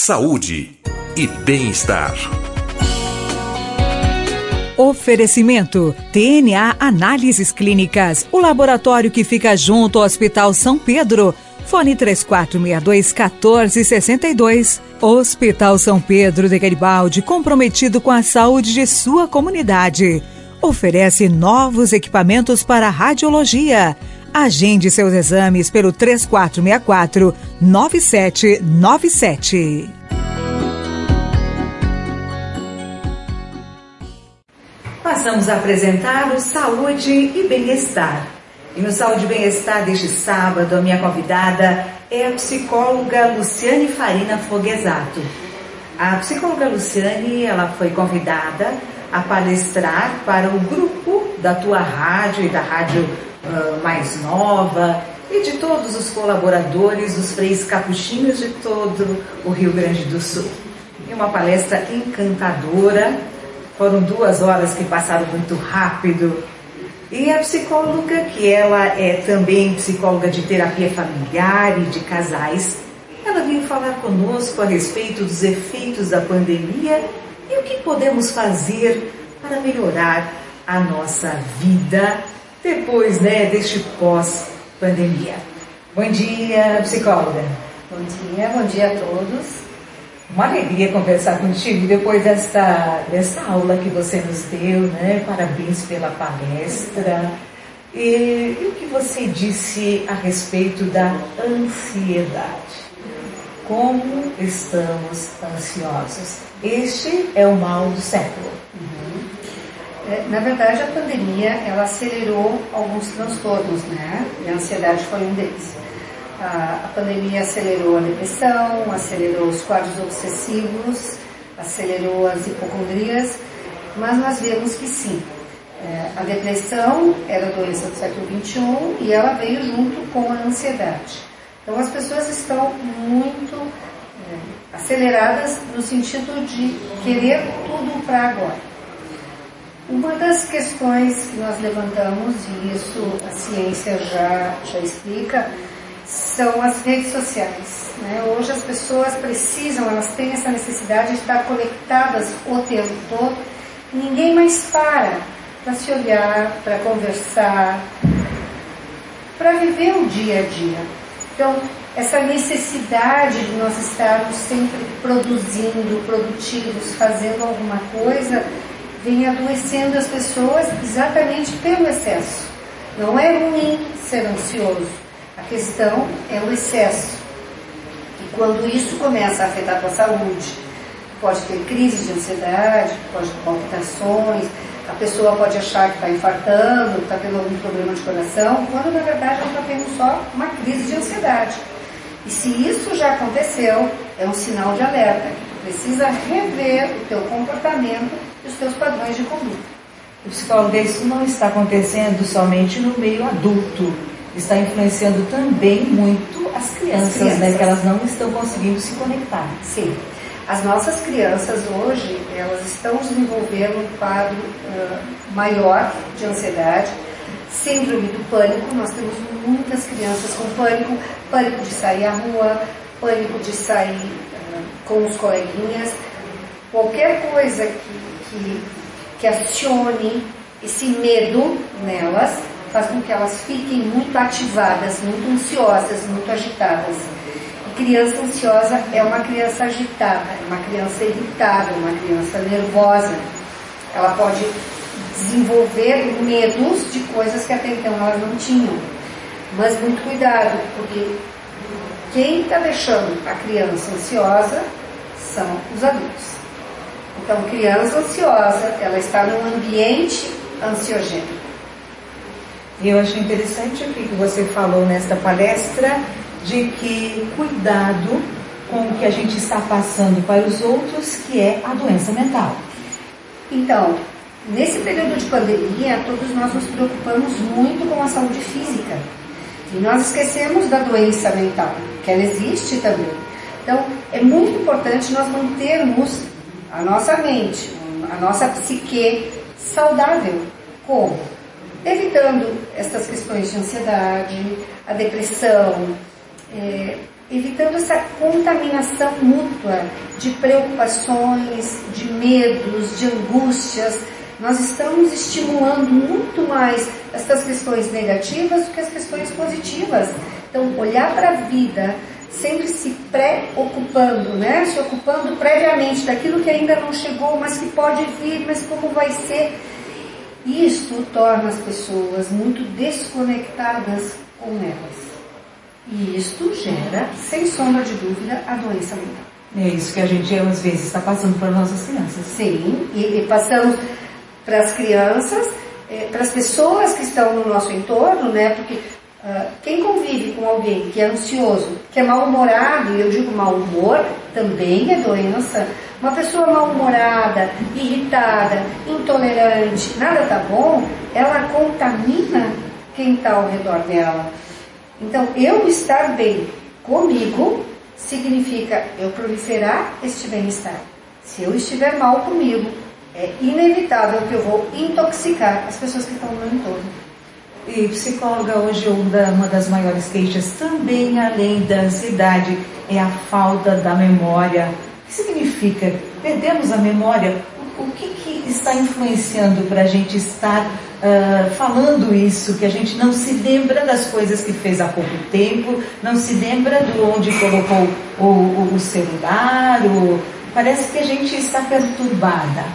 saúde e bem-estar. Oferecimento TNA Análises Clínicas, o laboratório que fica junto ao Hospital São Pedro. Fone 3462-1462. Hospital São Pedro de Garibaldi, comprometido com a saúde de sua comunidade. Oferece novos equipamentos para radiologia. Agende seus exames pelo 3464-9797. Passamos a apresentar o Saúde e Bem-Estar. E no Saúde e Bem-Estar deste sábado, a minha convidada é a psicóloga Luciane Farina Foguesato. A psicóloga Luciane, ela foi convidada a palestrar para o grupo da tua rádio e da rádio mais nova e de todos os colaboradores dos Freios Capuchinhos de todo o Rio Grande do Sul. E uma palestra encantadora, foram 2 horas que passaram muito rápido. E a psicóloga, que ela é também psicóloga de terapia familiar e de casais, ela veio falar conosco a respeito dos efeitos da pandemia e o que podemos fazer para melhorar a nossa vida depois, deste pós-pandemia. Bom dia, psicóloga. Bom dia a todos. Uma alegria conversar contigo depois desta aula que você nos deu, Parabéns pela palestra. E o que você disse a respeito da ansiedade? Como estamos ansiosos? Este é o mal do século. Na verdade, a pandemia, ela acelerou alguns transtornos, E a ansiedade foi um deles. A pandemia acelerou a depressão, acelerou os quadros obsessivos, acelerou as hipocondrias, mas nós vemos que sim, a depressão era doença do século XXI e ela veio junto com a ansiedade. Então as pessoas estão muito aceleradas no sentido de querer tudo para agora. Uma das questões que nós levantamos, e isso a ciência já explica, são as redes sociais. Hoje as pessoas elas têm essa necessidade de estar conectadas o tempo todo. Ninguém mais para se olhar, para conversar, para viver o dia a dia. Então, essa necessidade de nós estarmos sempre produzindo, produtivos, fazendo alguma coisa, vem adoecendo as pessoas exatamente pelo excesso. Não é ruim ser ansioso. A questão é o excesso. E quando isso começa a afetar a tua saúde, pode ter crise de ansiedade, pode ter palpitações, a pessoa pode achar que está infartando, está tendo algum problema de coração, quando na verdade ela está tendo só uma crise de ansiedade. E se isso já aconteceu, é um sinal de alerta, que tu precisa rever o teu comportamento e os teus padrões de conduta. Psicóloga, isso não está acontecendo somente no meio adulto, está influenciando também muito as crianças, que elas não estão conseguindo se conectar. Sim. As nossas crianças hoje, elas estão desenvolvendo um quadro maior de ansiedade, síndrome do pânico. Nós temos muitas crianças com pânico de sair à rua, pânico de sair com os coleguinhas. Qualquer coisa que acione esse medo nelas faz com que elas fiquem muito ativadas, muito ansiosas, muito agitadas. Criança ansiosa é uma criança agitada, é uma criança irritada, é uma criança nervosa. Ela pode desenvolver medos de coisas que até então elas não tinham. Mas muito cuidado, porque quem está deixando a criança ansiosa são os adultos. Então, criança ansiosa, ela está num ambiente ansiogênico. Eu achei interessante o que você falou nesta palestra, de que cuidado com o que a gente está passando para os outros, que é a doença mental. Então, nesse período de pandemia, todos nós nos preocupamos muito com a saúde física. E nós esquecemos da doença mental, que ela existe também. Então, é muito importante nós mantermos a nossa mente, a nossa psique saudável. Como? Evitando essas questões de ansiedade, a depressão, evitando essa contaminação mútua de preocupações, de medos, de angústias. Nós estamos estimulando muito mais essas questões negativas do que as questões positivas. Então, olhar para a vida, sempre se preocupando, né? Se ocupando previamente daquilo que ainda não chegou, mas que pode vir, mas como vai ser. Isso torna as pessoas muito desconectadas com elas. E isto gera, sem sombra de dúvida, a doença mental. É isso que a gente às vezes está passando para nossas crianças. Sim, e passamos para as crianças, para as pessoas que estão no nosso entorno, né? Porque quem convive com alguém que é ansioso, que é mal-humorado, e eu digo mau humor, também é doença. Uma pessoa mal-humorada, irritada, intolerante, nada tá bom, ela contamina quem está ao redor dela. Então, eu estar bem comigo significa eu proliferar este bem-estar. Se eu estiver mal comigo, é inevitável que eu vou intoxicar as pessoas que estão no meu entorno. E psicóloga, hoje uma das maiores queixas, também além da ansiedade, é a falta da memória. O que significa? Perdemos a memória? O que está influenciando para a gente estar falando isso, que a gente não se lembra das coisas que fez há pouco tempo, não se lembra de onde colocou o celular, parece que a gente está perturbada.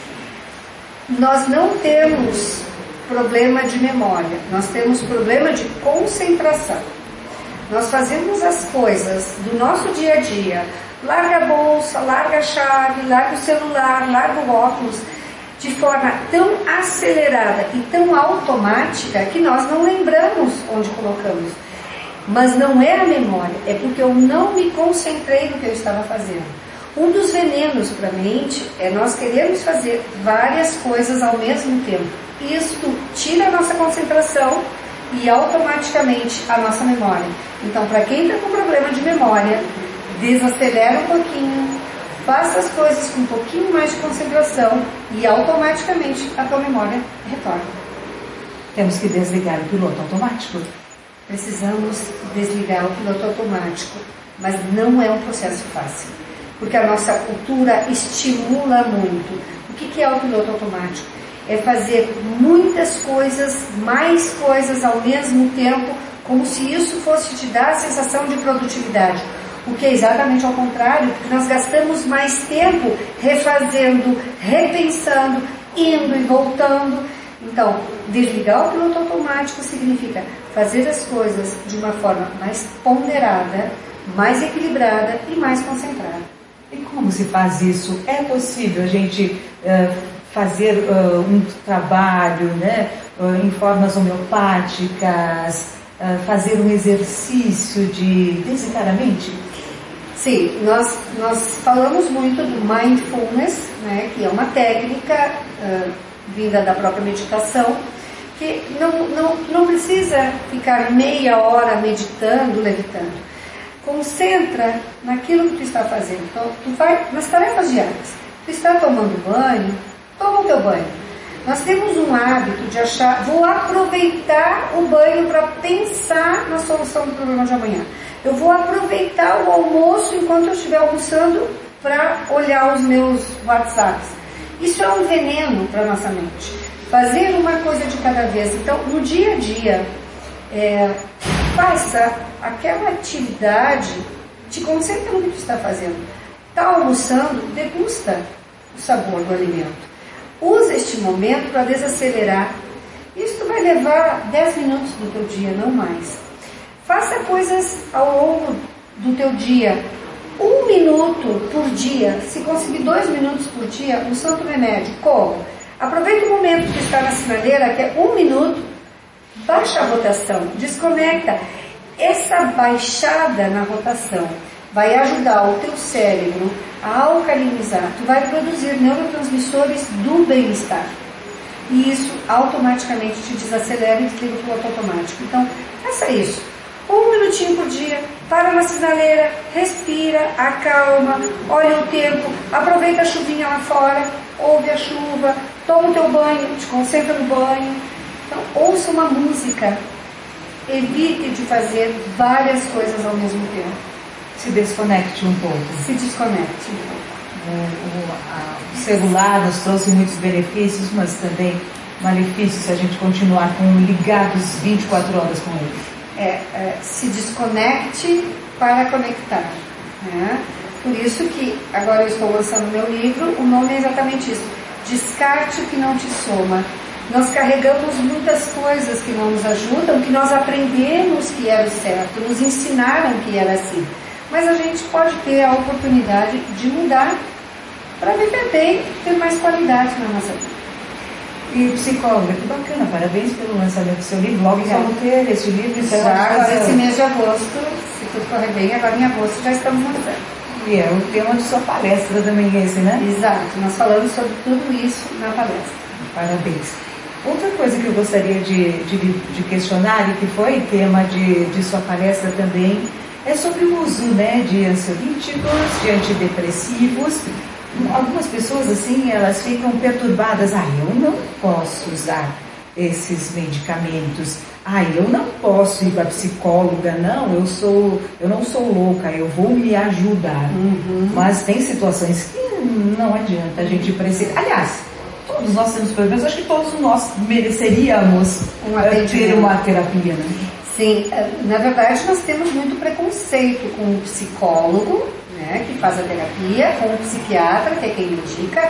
Nós não temos problema de memória, nós temos problema de concentração. Nós fazemos as coisas do nosso dia a dia, larga a bolsa, larga a chave, larga o celular, larga o óculos, de forma tão acelerada e tão automática que nós não lembramos onde colocamos. Mas não é a memória, é porque eu não me concentrei no que eu estava fazendo. Um dos venenos para a mente é nós queremos fazer várias coisas ao mesmo tempo. Isto tira a nossa concentração e automaticamente a nossa memória. Então, para quem está com problema de memória, desacelera um pouquinho, faça as coisas com um pouquinho mais de concentração e automaticamente a tua memória retorna. Temos que desligar o piloto automático? Precisamos desligar o piloto automático, mas não é um processo fácil, porque a nossa cultura estimula muito. O que é o piloto automático? É fazer muitas coisas, mais coisas ao mesmo tempo, como se isso fosse te dar a sensação de produtividade. O que é exatamente ao contrário, porque nós gastamos mais tempo refazendo, repensando, indo e voltando. Então, desligar o piloto automático significa fazer as coisas de uma forma mais ponderada, mais equilibrada e mais concentrada. E como se faz isso? É possível a gente fazer um trabalho, né, em formas homeopáticas, fazer um exercício de desencarar a mente? Sim, nós falamos muito do mindfulness, né, que é uma técnica vinda da própria meditação, que não precisa ficar meia hora meditando, levitando. Concentra naquilo que tu está fazendo. Então, tu vai nas tarefas diárias. Tu está tomando banho, toma o teu banho. Nós temos um hábito de achar, vou aproveitar o banho para pensar na solução do problema de amanhã. Eu vou aproveitar o almoço enquanto eu estiver almoçando para olhar os meus WhatsApps. Isso é um veneno para a nossa mente. Fazer uma coisa de cada vez. Então, no dia a dia, faça aquela atividade, te concentra no que tu está fazendo. Está almoçando, degusta o sabor do alimento. Usa este momento para desacelerar. Isso vai levar 10 minutos do teu dia, não mais. Faça coisas ao longo do teu dia. 1 minuto por dia. Se conseguir 2 minutos por dia, um santo remédio. Como? Aproveita o momento que está na sinaleira, que é 1 minuto. Baixa a rotação. Desconecta. Essa baixada na rotação vai ajudar o teu cérebro a alcalinizar. Tu vai produzir neurotransmissores do bem-estar. E isso automaticamente te desacelera e desliga o piloto automático. Então, faça isso. 1 minutinho por dia, para na sinaleira, respira, acalma, olha o tempo, aproveita a chuvinha lá fora, ouve a chuva, toma o teu banho, te concentra no banho. Então, ouça uma música. Evite de fazer várias coisas ao mesmo tempo. se desconecte um pouco. Se desconecte um pouco. O celular nos trouxe muitos benefícios, mas também malefícios se a gente continuar ligados 24 horas com ele. Se desconecte para conectar, né? Por isso que agora eu estou lançando meu livro, o nome é exatamente isso: Descarte o que não te soma. Nós carregamos muitas coisas que não nos ajudam, que nós aprendemos que era o certo, nos ensinaram que era assim. Mas a gente pode ter a oportunidade de mudar para viver bem, ter mais qualidade na nossa vida. E psicóloga, que bacana, parabéns pelo lançamento do seu livro. Logo vamos ter esse livro. Agora esse mês de agosto, se tudo correr bem, agora em agosto já estamos lançando. E é o tema de sua palestra também esse, né? Exato, nós falamos sobre tudo isso na palestra. Parabéns. Outra coisa que eu gostaria de questionar, e que foi tema de sua palestra também, é sobre o uso, né, de ansiolíticos, de antidepressivos. Algumas pessoas, assim, elas ficam perturbadas. Eu não posso usar esses medicamentos. Eu não posso ir para psicóloga. Não, eu não sou louca, eu vou me ajudar. Mas tem situações que não adianta a gente precisar. Aliás, todos nós temos problemas. Acho que todos nós mereceríamos ter uma terapia, né? Sim, na verdade nós temos muito preconceito com o psicólogo, né, que faz a terapia, com o psiquiatra, que é quem indica,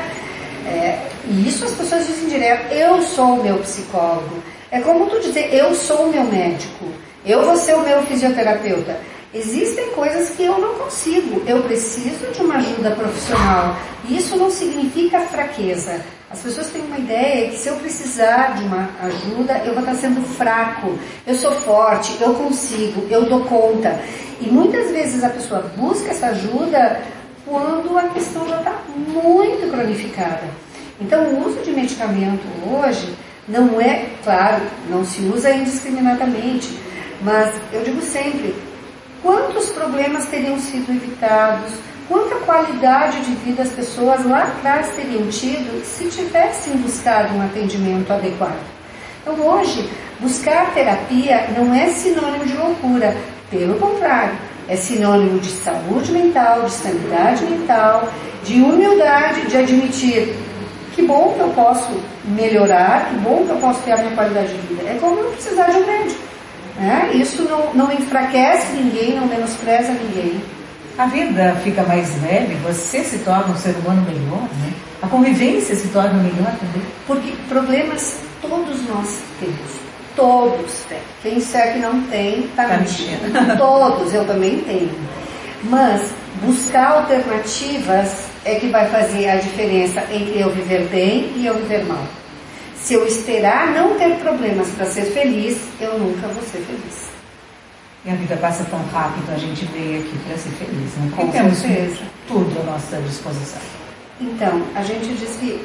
e isso as pessoas dizem direto: eu sou o meu psicólogo. É como tu dizer: eu sou o meu médico, eu vou ser o meu fisioterapeuta. Existem coisas que eu não consigo, eu preciso de uma ajuda profissional. E isso não significa fraqueza. As pessoas têm uma ideia que se eu precisar de uma ajuda, eu vou estar sendo fraco. Eu sou forte, eu consigo, eu dou conta. E muitas vezes a pessoa busca essa ajuda quando a questão já está muito cronificada. Então o uso de medicamento hoje não é, claro, não se usa indiscriminadamente, mas eu digo sempre: quantos problemas teriam sido evitados, quanta qualidade de vida as pessoas lá atrás teriam tido se tivessem buscado um atendimento adequado. Então hoje, buscar terapia não é sinônimo de loucura, pelo contrário, é sinônimo de saúde mental, de sanidade mental, de humildade, de admitir: que bom que eu posso melhorar, que bom que eu posso ter a minha qualidade de vida. É como eu precisar de um médico. Isso não enfraquece ninguém, não menospreza ninguém. A vida fica mais leve, você se torna um ser humano melhor, né? A convivência se torna melhor também. Porque problemas todos nós temos. Todos têm. Quem disser que não tem, está mentindo. Todos, eu também tenho. Mas buscar alternativas é que vai fazer a diferença entre eu viver bem e eu viver mal. Se eu esperar não ter problemas para ser feliz, eu nunca vou ser feliz. E a vida passa tão rápido, a gente veio aqui para ser feliz, né? Com temos certeza. Tudo à nossa disposição. Então, a gente diz que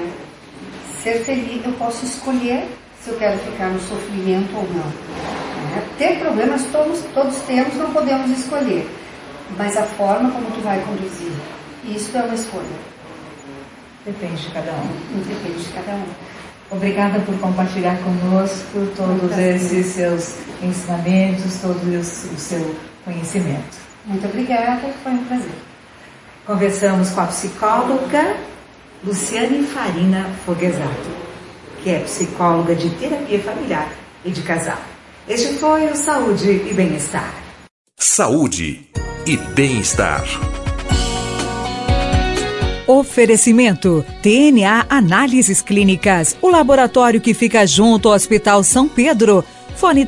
ser feliz, eu posso escolher se eu quero ficar no sofrimento ou não. Ter problemas todos temos, não podemos escolher. Mas a forma como tu vai conduzir, isso é uma escolha. Depende de cada um. Depende de cada um. Obrigada por compartilhar conosco todos esses seus ensinamentos, todo o seu conhecimento. Muito obrigada, foi um prazer. Conversamos com a psicóloga Luciane Farina Foguesato, que é psicóloga de terapia familiar e de casal. Este foi o Saúde e Bem-Estar. Saúde e Bem-Estar. Oferecimento TNA Análises Clínicas, o laboratório que fica junto ao Hospital São Pedro. Fone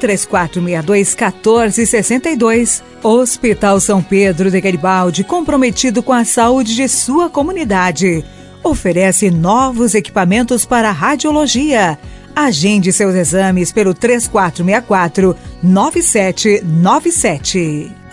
3462-1462. Hospital São Pedro de Garibaldi, comprometido com a saúde de sua comunidade. Oferece novos equipamentos para radiologia. Agende seus exames pelo 3464-9797.